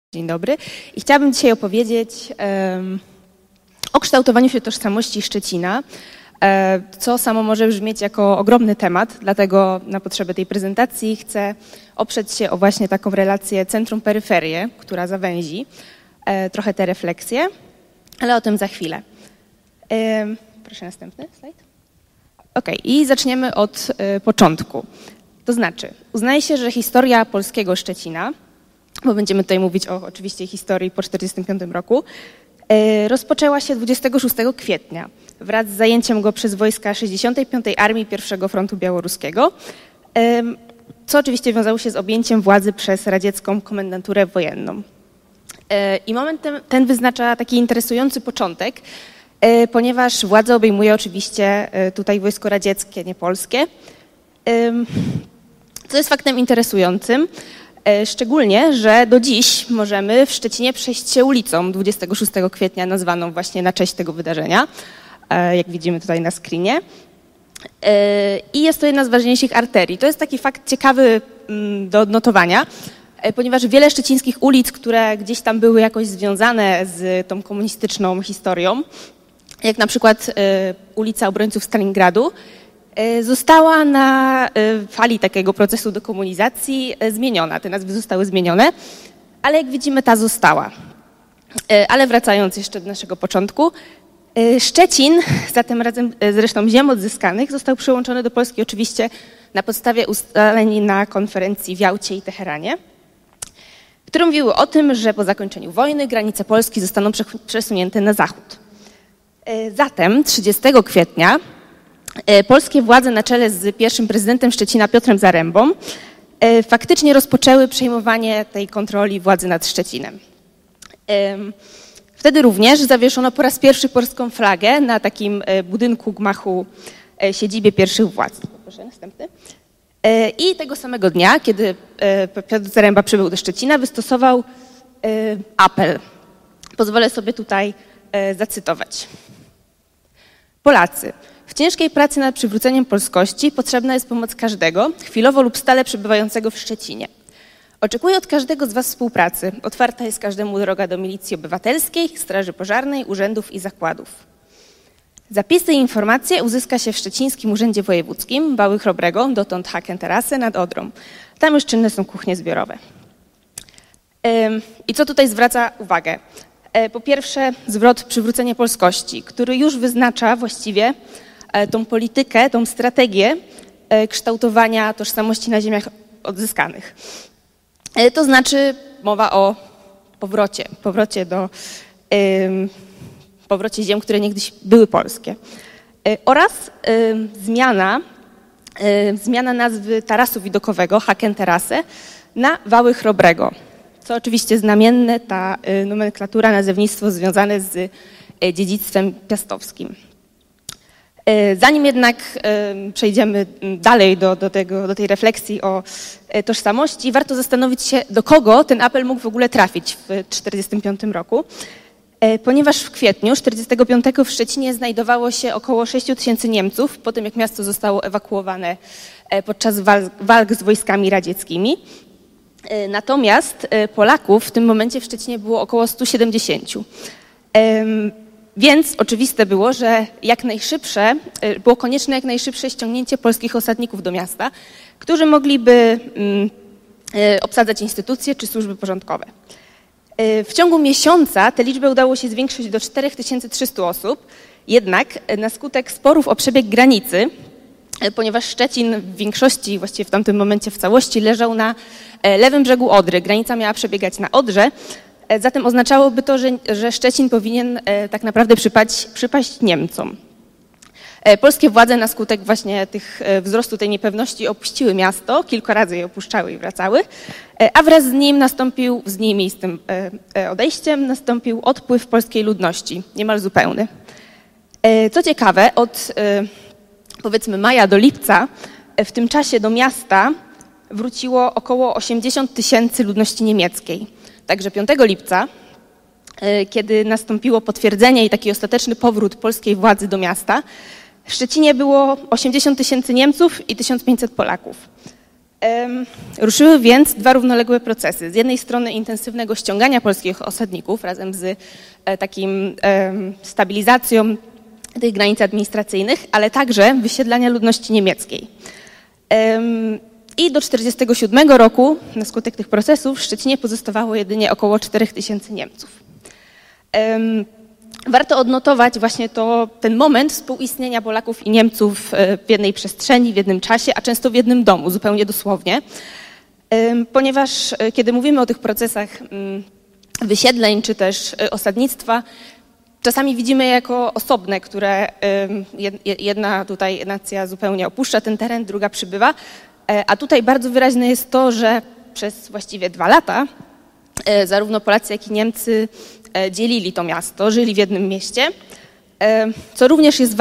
Dzień dobry. I chciałabym dzisiaj opowiedzieć o kształtowaniu się tożsamości Szczecina, co samo może brzmieć jako ogromny temat, dlatego na potrzeby tej prezentacji chcę oprzeć się o właśnie taką relację centrum-peryferię, która zawęzi trochę te refleksje, ale o tym za chwilę. Proszę następny slajd. I zaczniemy od początku. To znaczy, uznaje się, że historia polskiego Szczecina, bo będziemy tutaj mówić o oczywiście historii po 1945 roku, rozpoczęła się 26 kwietnia wraz z zajęciem go przez wojska 65. Armii I Frontu Białoruskiego, co oczywiście wiązało się z objęciem władzy przez radziecką komendanturę wojenną. I moment ten wyznacza taki interesujący początek, ponieważ władzę obejmuje oczywiście tutaj wojsko radzieckie, nie polskie, co jest faktem interesującym. Szczególnie, że do dziś możemy w Szczecinie przejść się ulicą 26 kwietnia nazwaną właśnie na cześć tego wydarzenia, jak widzimy tutaj na screenie. I jest to jedna z ważniejszych arterii. To jest taki fakt ciekawy do odnotowania, ponieważ wiele szczecińskich ulic, które gdzieś tam były jakoś związane z tą komunistyczną historią, jak na przykład ulica Obrońców Stalingradu, została na fali takiego procesu dekomunizacji zmieniona. Te nazwy zostały zmienione, ale jak widzimy, ta została. Ale wracając jeszcze do naszego początku, Szczecin, zatem razem z resztą ziem odzyskanych, został przyłączony do Polski oczywiście na podstawie ustaleń na konferencji w Jałcie i Teheranie, które mówiły o tym, że po zakończeniu wojny granice Polski zostaną przesunięte na zachód. Zatem 30 kwietnia polskie władze na czele z pierwszym prezydentem Szczecina Piotrem Zarembą faktycznie rozpoczęły przejmowanie tej kontroli władzy nad Szczecinem. Wtedy również zawieszono po raz pierwszy polską flagę na takim budynku gmachu siedzibie pierwszych władz. Proszę, następny. I tego samego dnia, kiedy Piotr Zaremba przybył do Szczecina, wystosował apel. Pozwolę sobie tutaj zacytować. Polacy, w ciężkiej pracy nad przywróceniem polskości potrzebna jest pomoc każdego, chwilowo lub stale przebywającego w Szczecinie. Oczekuję od każdego z was współpracy. Otwarta jest każdemu droga do milicji obywatelskiej, straży pożarnej, urzędów i zakładów. Zapisy i informacje uzyska się w Szczecińskim Urzędzie Wojewódzkim Wały Chrobrego, dotąd Hakenterasy nad Odrą. Tam już czynne są kuchnie zbiorowe. I co tutaj zwraca uwagę? Po pierwsze, zwrot przywrócenie polskości, który już wyznacza właściwie tą politykę, tą strategię kształtowania tożsamości na ziemiach odzyskanych. To znaczy mowa o powrocie ziem, które niegdyś były polskie. Oraz zmiana nazwy tarasu widokowego, Hakenterasy, na Wały Chrobrego. Co oczywiście znamienne, ta nomenklatura, nazewnictwo związane z dziedzictwem piastowskim. Zanim jednak przejdziemy dalej do tej refleksji o tożsamości, warto zastanowić się, do kogo ten apel mógł w ogóle trafić w 1945 roku, ponieważ w kwietniu 1945 w Szczecinie znajdowało się około 6 000 Niemców, po tym jak miasto zostało ewakuowane podczas walk z wojskami radzieckimi. Natomiast Polaków w tym momencie w Szczecinie było około 170. Więc oczywiste było, że było konieczne jak najszybsze ściągnięcie polskich osadników do miasta, którzy mogliby obsadzać instytucje czy służby porządkowe. W ciągu miesiąca tę liczbę udało się zwiększyć do 4300 osób, jednak na skutek sporów o przebieg granicy, ponieważ Szczecin w większości, właściwie w tamtym momencie w całości, leżał na lewym brzegu Odry. Granica miała przebiegać na Odrze, zatem oznaczałoby to, że Szczecin powinien tak naprawdę przypaść Niemcom. Polskie władze na skutek właśnie wzrostu tej niepewności opuściły miasto, kilka razy je opuszczały i wracały, a wraz z nim i z tym odejściem nastąpił odpływ polskiej ludności, niemal zupełny. Co ciekawe, od powiedzmy maja do lipca w tym czasie do miasta wróciło około 80 000 ludności niemieckiej. Także 5 lipca, kiedy nastąpiło potwierdzenie i taki ostateczny powrót polskiej władzy do miasta, w Szczecinie było 80 000 Niemców i 1500 Polaków. Ruszyły więc dwa równoległe procesy. Z jednej strony intensywnego ściągania polskich osadników razem z takim stabilizacją tych granic administracyjnych, ale także wysiedlania ludności niemieckiej. I do 1947 roku na skutek tych procesów w Szczecinie pozostawało jedynie około 4000 Niemców. Warto odnotować właśnie ten moment współistnienia Polaków i Niemców w jednej przestrzeni, w jednym czasie, a często w jednym domu, zupełnie dosłownie, ponieważ kiedy mówimy o tych procesach wysiedleń czy też osadnictwa, czasami widzimy je jako osobne, które jedna tutaj nacja zupełnie opuszcza ten teren, druga przybywa, a tutaj bardzo wyraźne jest to, że przez właściwie 2 lata zarówno Polacy, jak i Niemcy dzielili to miasto, żyli w jednym mieście, co również jest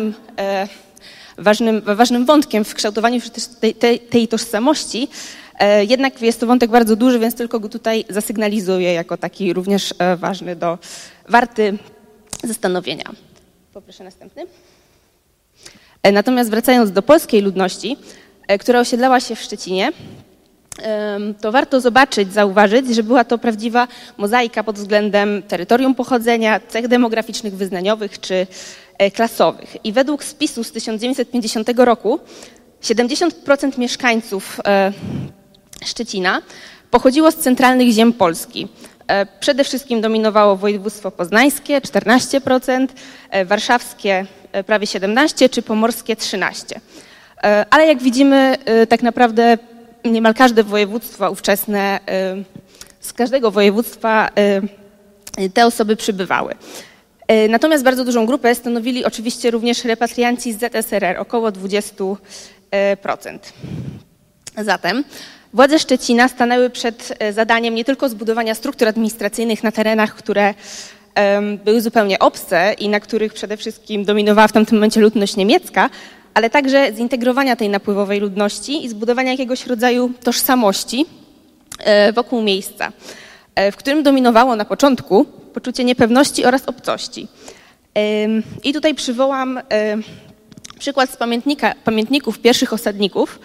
ważnym wątkiem w kształtowaniu tej tożsamości. Jednak jest to wątek bardzo duży, więc tylko go tutaj zasygnalizuję jako taki również warty zastanowienia. Poproszę następny. Natomiast wracając do polskiej ludności, która osiedlała się w Szczecinie, to warto zauważyć, że była to prawdziwa mozaika pod względem terytorium pochodzenia, cech demograficznych, wyznaniowych czy klasowych. I według spisu z 1950 roku 70% mieszkańców Szczecina pochodziło z centralnych ziem Polski. Przede wszystkim dominowało województwo poznańskie 14%, warszawskie prawie 17% czy pomorskie 13%. Ale jak widzimy, tak naprawdę niemal każde województwo ówczesne, z każdego województwa te osoby przybywały. Natomiast bardzo dużą grupę stanowili oczywiście również repatrianci z ZSRR, około 20%. Zatem władze Szczecina stanęły przed zadaniem nie tylko zbudowania struktur administracyjnych na terenach, które były zupełnie obce i na których przede wszystkim dominowała w tamtym momencie ludność niemiecka, ale także zintegrowania tej napływowej ludności i zbudowania jakiegoś rodzaju tożsamości wokół miejsca, w którym dominowało na początku poczucie niepewności oraz obcości. I tutaj przywołam przykład z pamiętników pierwszych osadników,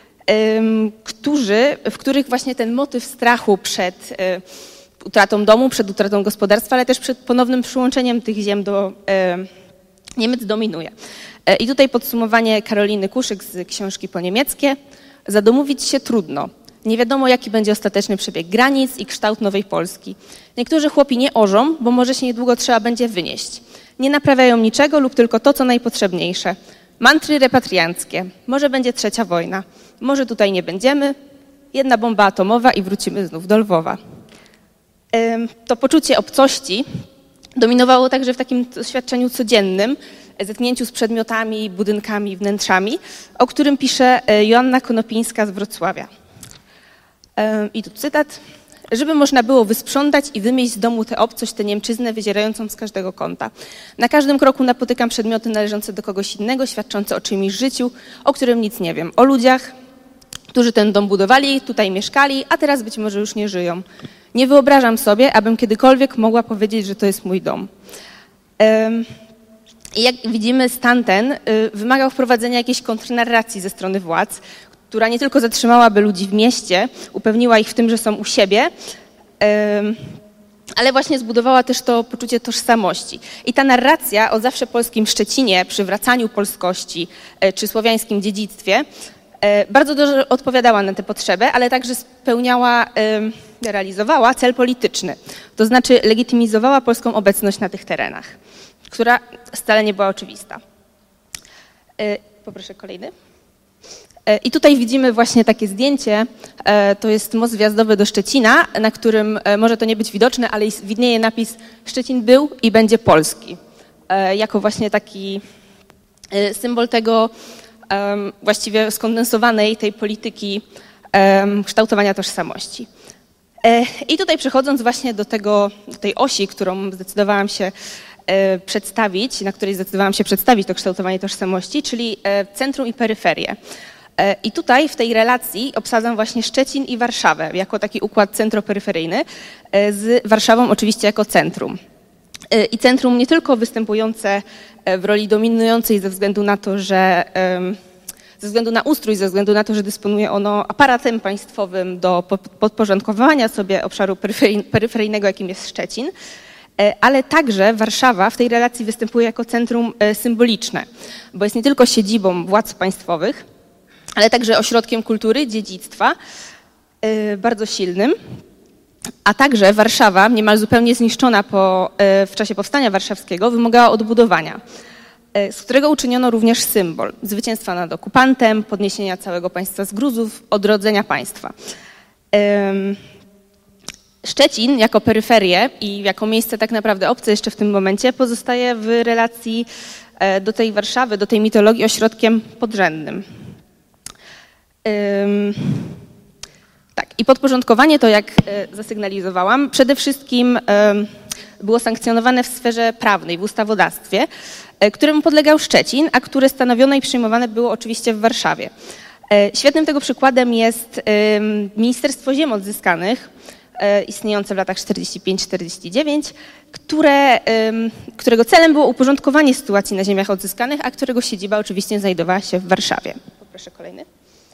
w których właśnie ten motyw strachu przed utratą domu, przed utratą gospodarstwa, ale też przed ponownym przyłączeniem tych ziem do Niemiec dominuje. I tutaj podsumowanie Karoliny Kuszyk z książki Po niemieckie. Zadomowić się trudno. Nie wiadomo, jaki będzie ostateczny przebieg granic i kształt nowej Polski. Niektórzy chłopi nie orzą, bo może się niedługo trzeba będzie wynieść. Nie naprawiają niczego lub tylko to, co najpotrzebniejsze. Mantry repatrianckie. Może będzie trzecia wojna. Może tutaj nie będziemy. Jedna bomba atomowa i wrócimy znów do Lwowa. To poczucie obcości dominowało także w takim doświadczeniu codziennym, zetknięciu z przedmiotami, budynkami, wnętrzami, o którym pisze Joanna Konopińska z Wrocławia. I tu cytat. Żeby można było wysprzątać i wymieść z domu tę obcość, tę niemczyznę wyzierającą z każdego kąta. Na każdym kroku napotykam przedmioty należące do kogoś innego, świadczące o czymś życiu, o którym nic nie wiem. O ludziach, którzy ten dom budowali, tutaj mieszkali, a teraz być może już nie żyją. Nie wyobrażam sobie, abym kiedykolwiek mogła powiedzieć, że to jest mój dom. I jak widzimy, stan ten wymagał wprowadzenia jakiejś kontrnarracji ze strony władz, która nie tylko zatrzymałaby ludzi w mieście, upewniła ich w tym, że są u siebie, ale właśnie zbudowała też to poczucie tożsamości. I ta narracja o zawsze polskim Szczecinie, przywracaniu polskości czy słowiańskim dziedzictwie bardzo dobrze odpowiadała na tę potrzebę, ale także realizowała cel polityczny. To znaczy legitymizowała polską obecność na tych terenach, która wcale nie była oczywista. Poproszę kolejny. I tutaj widzimy właśnie takie zdjęcie, to jest most wjazdowy do Szczecina, na którym może to nie być widoczne, ale widnieje napis Szczecin był i będzie polski, jako właśnie taki symbol tego właściwie skondensowanej tej polityki kształtowania tożsamości. I tutaj przechodząc właśnie do tej osi, którą zdecydowałam się przedstawić, na której zdecydowałam się przedstawić to kształtowanie tożsamości, czyli centrum i peryferię. I tutaj w tej relacji obsadzam właśnie Szczecin i Warszawę jako taki układ centroperyferyjny, z Warszawą oczywiście jako centrum. I centrum nie tylko występujące w roli dominującej ze względu na to, że ze względu na ustrój, ze względu na to, że dysponuje ono aparatem państwowym do podporządkowania sobie obszaru peryferyjnego, jakim jest Szczecin, ale także Warszawa w tej relacji występuje jako centrum symboliczne, bo jest nie tylko siedzibą władz państwowych, ale także ośrodkiem kultury, dziedzictwa, bardzo silnym, a także Warszawa, niemal zupełnie zniszczona w czasie powstania warszawskiego, wymagała odbudowania, z którego uczyniono również symbol zwycięstwa nad okupantem, podniesienia całego państwa z gruzów, odrodzenia państwa. Szczecin jako peryferię i jako miejsce tak naprawdę obce jeszcze w tym momencie pozostaje w relacji do tej Warszawy, do tej mitologii ośrodkiem podrzędnym. Tak, i podporządkowanie to, jak zasygnalizowałam, przede wszystkim było sankcjonowane w sferze prawnej, w ustawodawstwie, któremu podlegał Szczecin, a które stanowione i przyjmowane było oczywiście w Warszawie. Świetnym tego przykładem jest Ministerstwo Ziem Odzyskanych, istniejące w latach 45-49, którego celem było uporządkowanie sytuacji na ziemiach odzyskanych, a którego siedziba oczywiście znajdowała się w Warszawie. Poproszę kolejny.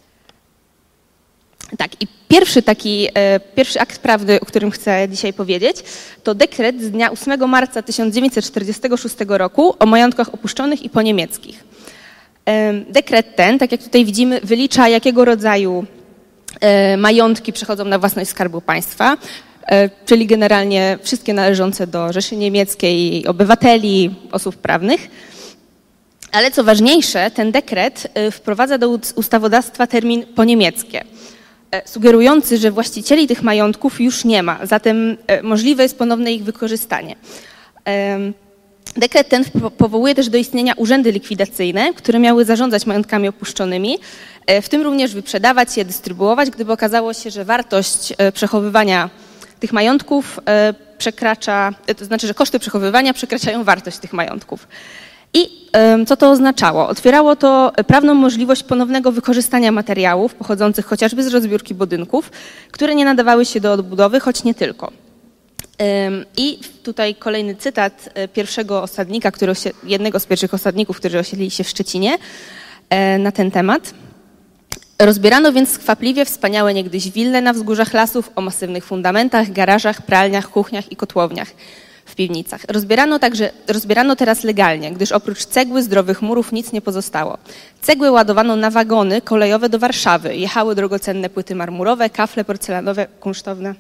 Tak, i pierwszy akt prawny, o którym chcę dzisiaj powiedzieć, to dekret z dnia 8 marca 1946 roku o majątkach opuszczonych i poniemieckich. Dekret ten, tak jak tutaj widzimy, wylicza, jakiego rodzaju majątki przechodzą na własność Skarbu Państwa, czyli generalnie wszystkie należące do Rzeszy Niemieckiej, obywateli, osób prawnych. Ale co ważniejsze, ten dekret wprowadza do ustawodawstwa termin poniemieckie, sugerujący, że właścicieli tych majątków już nie ma, zatem możliwe jest ponowne ich wykorzystanie. Dekret ten powołuje też do istnienia urzędy likwidacyjne, które miały zarządzać majątkami opuszczonymi, w tym również wyprzedawać je, dystrybuować, gdyby okazało się, że wartość przechowywania tych majątków przekracza, to znaczy, że koszty przechowywania przekraczają wartość tych majątków. I co to oznaczało? Otwierało to prawną możliwość ponownego wykorzystania materiałów pochodzących chociażby z rozbiórki budynków, które nie nadawały się do odbudowy, choć nie tylko. I tutaj kolejny cytat pierwszego osadnika, jednego z pierwszych osadników, którzy osiedlili się w Szczecinie na ten temat. Rozbierano więc skwapliwie wspaniałe niegdyś wille na wzgórzach lasów o masywnych fundamentach, garażach, pralniach, kuchniach i kotłowniach w piwnicach. Rozbierano teraz legalnie, gdyż oprócz cegły zdrowych murów nic nie pozostało. Cegły ładowano na wagony kolejowe do Warszawy. Jechały drogocenne płyty marmurowe, kafle porcelanowe, kunsztowne.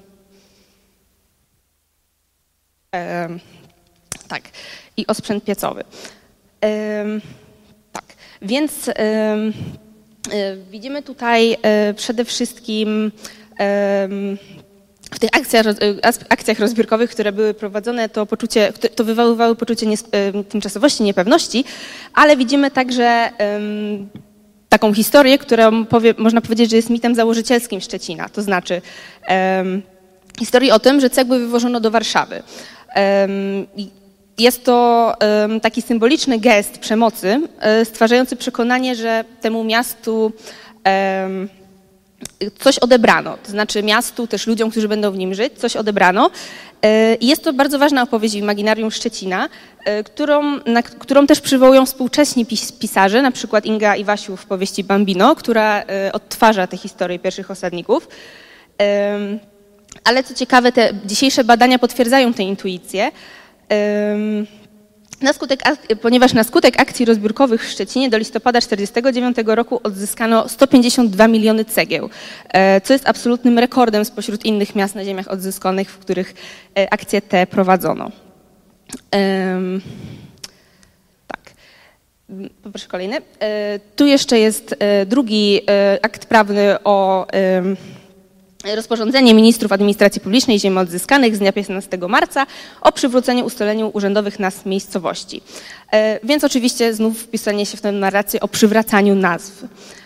Tak, i osprzęt piecowy. Tak, więc widzimy tutaj przede wszystkim w tych akcjach rozbiórkowych, które były prowadzone, to wywoływały poczucie tymczasowości, niepewności, ale widzimy także taką historię, którą można powiedzieć, że jest mitem założycielskim Szczecina, to znaczy historię o tym, że cegły wywożono do Warszawy. Jest to taki symboliczny gest przemocy, stwarzający przekonanie, że temu miastu coś odebrano, to znaczy miastu, też ludziom, którzy będą w nim żyć, coś odebrano. I jest to bardzo ważna opowieść w imaginarium Szczecina, którą też przywołują współcześni pisarze, na przykład Inga Iwasiów w powieści Bambino, która odtwarza tę historię pierwszych osadników. Ale co ciekawe, te dzisiejsze badania potwierdzają tę intuicję, ponieważ na skutek akcji rozbiórkowych w Szczecinie do listopada 1949 roku odzyskano 152 miliony cegieł, co jest absolutnym rekordem spośród innych miast na ziemiach odzyskanych, w których akcje te prowadzono. Tak. Poproszę kolejny. Tu jeszcze jest drugi akt prawny o rozporządzenie ministrów administracji publicznej i ziem odzyskanych z dnia 15 marca o przywróceniu ustaleniu urzędowych nazw miejscowości. Więc oczywiście znów wpisanie się w tę narrację o przywracaniu nazw.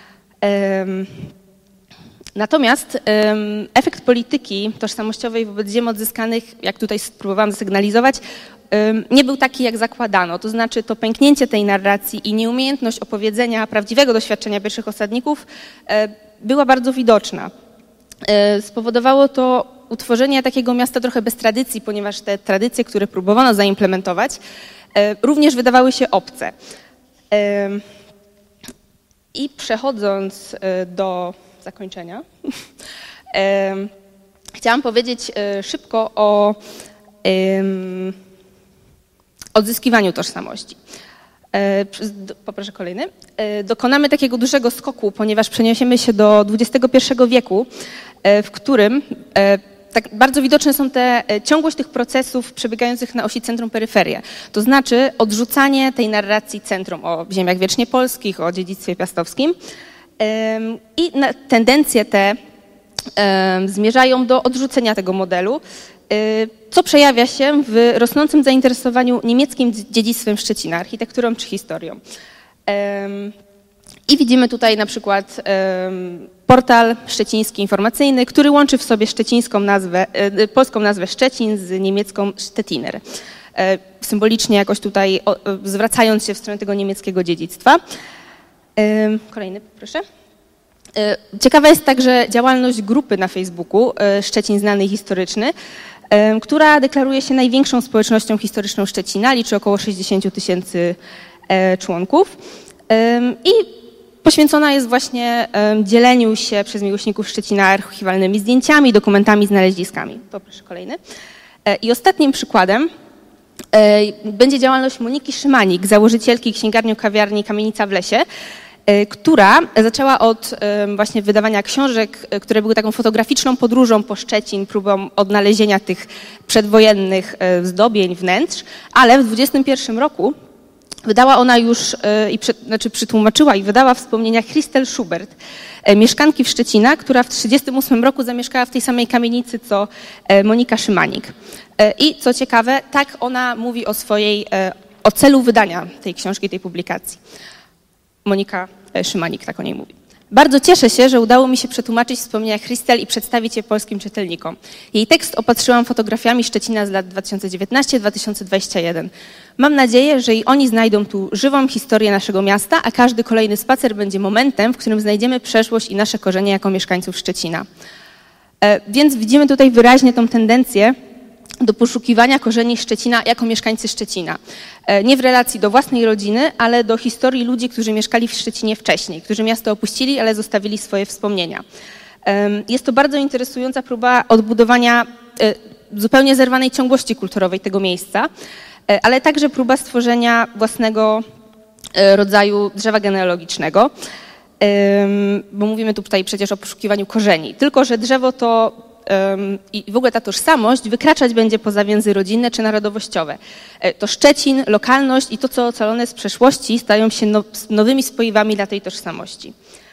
Natomiast efekt polityki tożsamościowej wobec ziem odzyskanych, jak tutaj spróbowałam zasygnalizować, nie był taki, jak zakładano. To znaczy to pęknięcie tej narracji i nieumiejętność opowiedzenia prawdziwego doświadczenia pierwszych osadników była bardzo widoczna. Spowodowało to utworzenie takiego miasta trochę bez tradycji, ponieważ te tradycje, które próbowano zaimplementować, również wydawały się obce. I przechodząc do zakończenia, chciałam powiedzieć szybko o odzyskiwaniu tożsamości. Poproszę kolejny. Dokonamy takiego dużego skoku, ponieważ przeniesiemy się do XXI wieku, w którym tak bardzo widoczne są ciągłość tych procesów przebiegających na osi centrum-peryferia. To znaczy odrzucanie tej narracji centrum o ziemiach wiecznie polskich, o dziedzictwie piastowskim. I tendencje te zmierzają do odrzucenia tego modelu, co przejawia się w rosnącym zainteresowaniu niemieckim dziedzictwem Szczecina, architekturą czy historią. I widzimy tutaj na przykład portal szczeciński informacyjny, który łączy w sobie polską nazwę Szczecin z niemiecką Stettiner. Symbolicznie jakoś tutaj zwracając się w stronę tego niemieckiego dziedzictwa. Kolejny, proszę. Ciekawa jest także działalność grupy na Facebooku Szczecin Znany i Historyczny, która deklaruje się największą społecznością historyczną Szczecina, liczy około 60 000 członków i poświęcona jest właśnie dzieleniu się przez miłośników Szczecina archiwalnymi zdjęciami, dokumentami, znaleziskami. Poproszę kolejny. I ostatnim przykładem będzie działalność Moniki Szymanik, założycielki księgarnio-kawiarni Kamienica w Lesie, która zaczęła od właśnie wydawania książek, które były taką fotograficzną podróżą po Szczecin, próbą odnalezienia tych przedwojennych zdobień, wnętrz, ale w 2021 roku wydała ona już, przytłumaczyła i wydała wspomnienia Christel Schubert, mieszkanki w Szczecina, która w 1938 roku zamieszkała w tej samej kamienicy co Monika Szymanik. I co ciekawe, tak ona mówi o celu wydania tej książki, tej publikacji. Monika Szymanik tak o niej mówi. Bardzo cieszę się, że udało mi się przetłumaczyć wspomnienia Christel i przedstawić je polskim czytelnikom. Jej tekst opatrzyłam fotografiami Szczecina z lat 2019-2021. Mam nadzieję, że i oni znajdą tu żywą historię naszego miasta, a każdy kolejny spacer będzie momentem, w którym znajdziemy przeszłość i nasze korzenie jako mieszkańców Szczecina. Więc widzimy tutaj wyraźnie tą tendencję do poszukiwania korzeni Szczecina jako mieszkańcy Szczecina. Nie w relacji do własnej rodziny, ale do historii ludzi, którzy mieszkali w Szczecinie wcześniej, którzy miasto opuścili, ale zostawili swoje wspomnienia. Jest to bardzo interesująca próba odbudowania zupełnie zerwanej ciągłości kulturowej tego miejsca, ale także próba stworzenia własnego rodzaju drzewa genealogicznego, bo mówimy tutaj przecież o poszukiwaniu korzeni. Tylko że drzewo to i w ogóle ta tożsamość wykraczać będzie poza więzy rodzinne czy narodowościowe. To Szczecin, lokalność i to, co ocalone z przeszłości, stają się nowymi spoiwami dla tej tożsamości.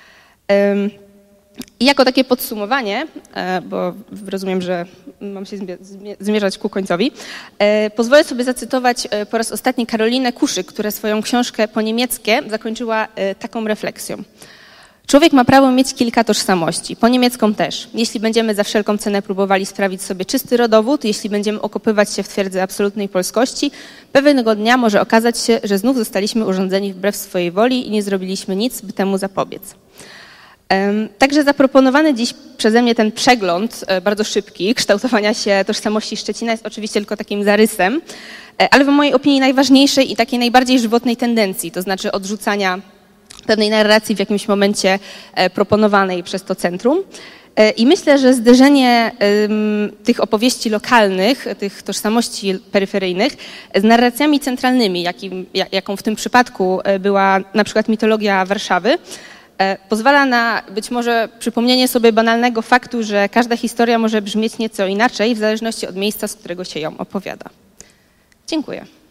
I jako takie podsumowanie, bo rozumiem, że mam się zmierzać ku końcowi, pozwolę sobie zacytować po raz ostatni Karolinę Kuszyk, która swoją książkę po niemieckie zakończyła taką refleksją. Człowiek ma prawo mieć kilka tożsamości, po niemiecką też. Jeśli będziemy za wszelką cenę próbowali sprawić sobie czysty rodowód, jeśli będziemy okopywać się w twierdzy absolutnej polskości, pewnego dnia może okazać się, że znów zostaliśmy urządzeni wbrew swojej woli i nie zrobiliśmy nic, by temu zapobiec. Także zaproponowany dziś przeze mnie ten przegląd, bardzo szybki, kształtowania się tożsamości Szczecina jest oczywiście tylko takim zarysem, ale w mojej opinii najważniejszej i takiej najbardziej żywotnej tendencji, to znaczy odrzucania pewnej narracji w jakimś momencie proponowanej przez to centrum. I myślę, że zderzenie tych opowieści lokalnych, tych tożsamości peryferyjnych z narracjami centralnymi, jaką w tym przypadku była na przykład mitologia Warszawy, pozwala na być może przypomnienie sobie banalnego faktu, że każda historia może brzmieć nieco inaczej w zależności od miejsca, z którego się ją opowiada. Dziękuję.